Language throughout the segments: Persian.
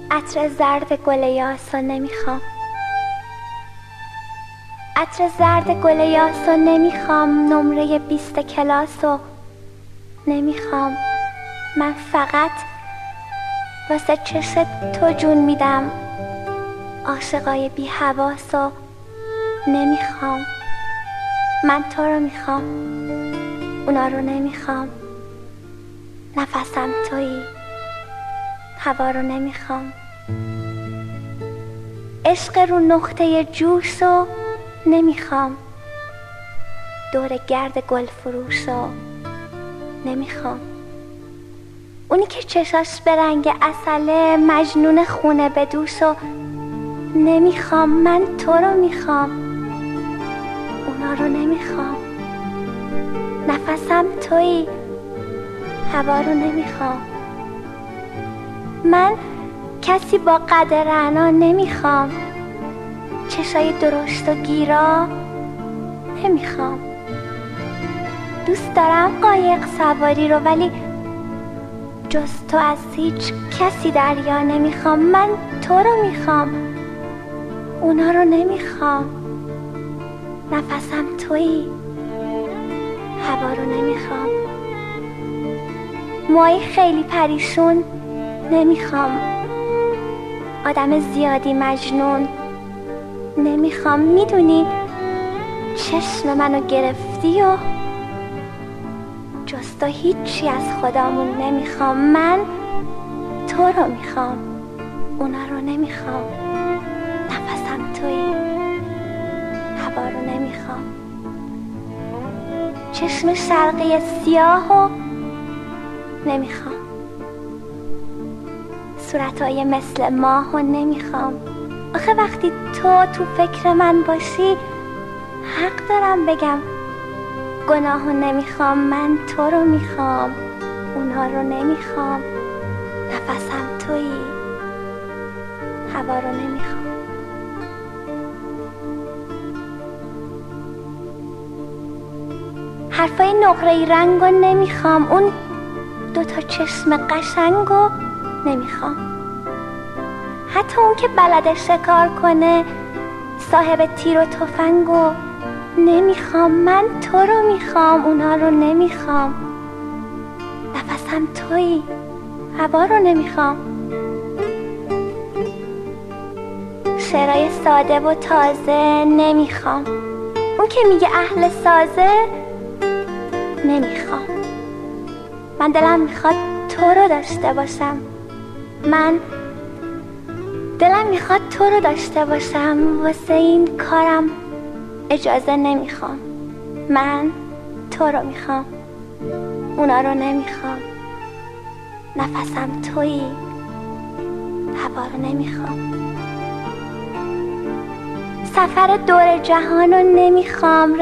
عطر زرد گل یاسو نمیخوام، عطر زرد گل یاسو نمیخوام، نمره 20 کلاسو نمیخوام. من فقط واسه چشت تو جون میدم، عاشقای بی حواسو نمیخوام. من تو رو میخوام، اونا رو نمیخوام. نفسم تویی، هوا رو نمیخوام. عشق رو نقطه جوشو نمیخوام، دور گرد گل فروشو نمیخوام. اونی که چشاش به رنگ عسله، مجنون خونه به دوشو نمیخوام. من تو رو میخوام، اونا رو نمیخوام. نفسم تویی، هوا رو نمیخوام. من کسی با قد رعنا نمیخوام، چشای درشت و گیرا نمیخوام. دوست دارم قایق سواری رو، ولی جز تو از هیچ کسی دریا نمیخوام. من تو رو میخوام، اونا رو نمیخوام. نفسم تویی، هوا رو نمیخوام. موهای خیلی پریشون نمیخوام، آدم زیادی مجنون نمیخوام. میدونی چشم منو گرفتی و جز تو هیچی از خدامون نمیخوام. من تو رو میخوام، اونا رو نمیخوام. نفسم تویی، هوا رو نمیخوام. چشم شرقی سیاهو نمیخوام، صورتای مثل ماهو نمیخوام. آخه وقتی تو فکر من باشی، حق دارم بگم گناهو نمیخوام. من تو رو میخوام، اونها رو نمیخوام. نفسم تویی، هوا رو نمیخوام. حرفای نقره‌ای رنگو نمیخوام، اون دوتا چشم قشنگو نمیخوام. حتی اون که بلد شکار کنه، صاحب تیر و تفنگو نمیخوام. من تو رو میخوام، اونا رو نمیخوام. نفسم تویی، هوا رو نمیخوام. شعرهای ساده و تازه نمیخوام، اون که میگه اهل سازه نمیخوام. من دلم میخواد تو رو داشته باشم، من دلم میخواد تو رو داشته باشم. واسه این کارم اجازه نمیخوام. من تو رو میخوام، اونا رو نمیخوام. نفسم تویی، هوا رو نمیخوام. سفر دور جهانو نمیخوام،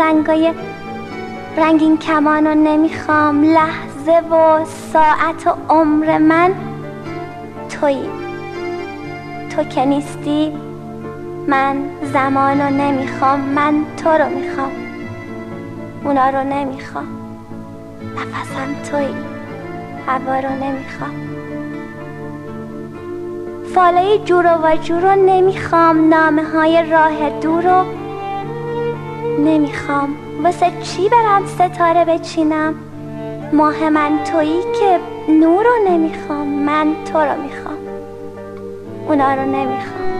رنگین کمانو نمیخوام. لحظه و ساعت و عمر من تویی، تو که نیستی من زمانو نمیخوام. من تو رو میخوام، اونا رو نمیخوام. نفسم تویی، هوا رو نمیخوام. فالای جور و واجور رو نمیخوام، نامه های راه دور رو نمیخوام. واسه چی برم ستاره بچینم؟ ماه من تویی که نور رو نمیخوام. من تو رو میخوام، اونا رو نمیخوام.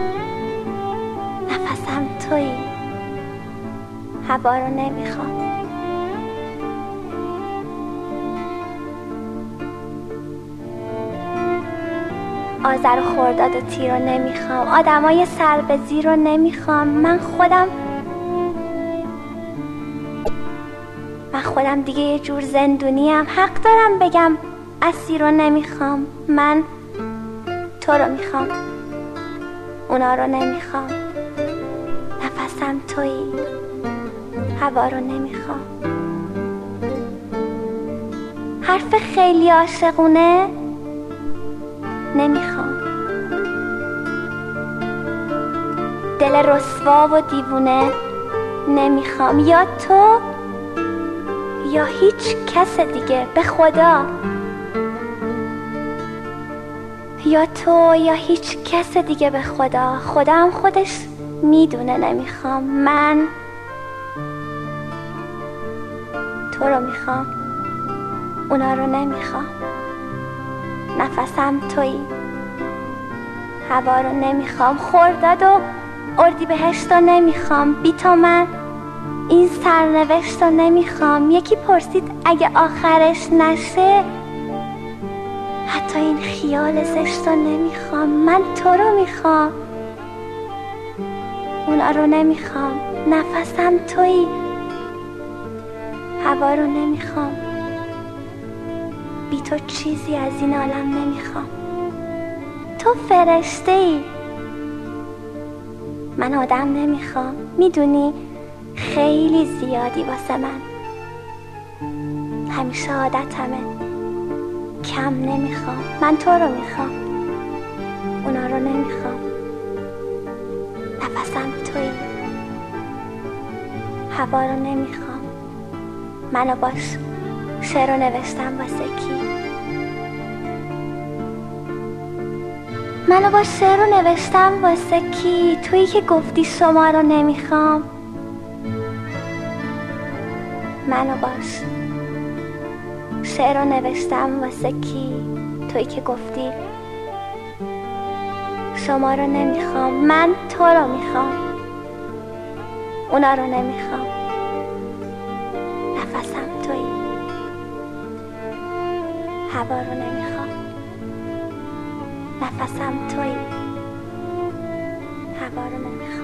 نفسم تویی، هوا رو نمیخوام. آذر و خرداد و تیر رو نمیخوام، آدمای سر به زیر رو نمیخوام. من خودم دیگه یه جور زندونیم، حق دارم بگم اسیر رو نمیخوام. من تو رو میخوام، اونا رو نمیخوام. نفسم تویی، هوا رو نمیخوام. حرف خیلی عاشقونه نمیخوام، دل رسوا و دیوونه نمیخوام. یا تو یا هیچ کس دیگه، به خدا. یا تو یا هیچ کس دیگه به خدا. خدا هم خودش میدونه نمیخوام. من تو رو میخوام، اونا رو نمیخوام. نفسم تویی، هوا رو نمیخوام، خرداد و اردیبهشت رو نمیخوام. بی تو من این سرنوشت رو نمیخوام. یکی پرسید اگه آخرش نشه حتی این خیال زشت رو نمیخوام. من تو رو میخوام، اونا رو نمیخوام. نفسم تویی، هوا رو نمیخوام. بی تو چیزی از این عالم نمیخوام. تو فرشته ای، من آدم نمیخوام. میدونی خیلی زیادی واسه من، همیشه عادتمه، کم نمیخوام. من تو رو میخوام، اونا رو نمیخوام. نفسم تویی، هوا رو نمیخوام. منو باش شعر رو نوشتم واسه کی؟ منو با شعر رو نوشتم واسه کی؟ تویی که گفتی شما رو نمیخوام. منو باش شعر رو نوشتم واسه کی؟ تویی که گفتی شما رو نمیخوام. من تو رو میخوام، اونا رو نمیخوام. نفسم تویی، هوا رو نمیخوام. نفسم تویی، هوا رو نمیخوام.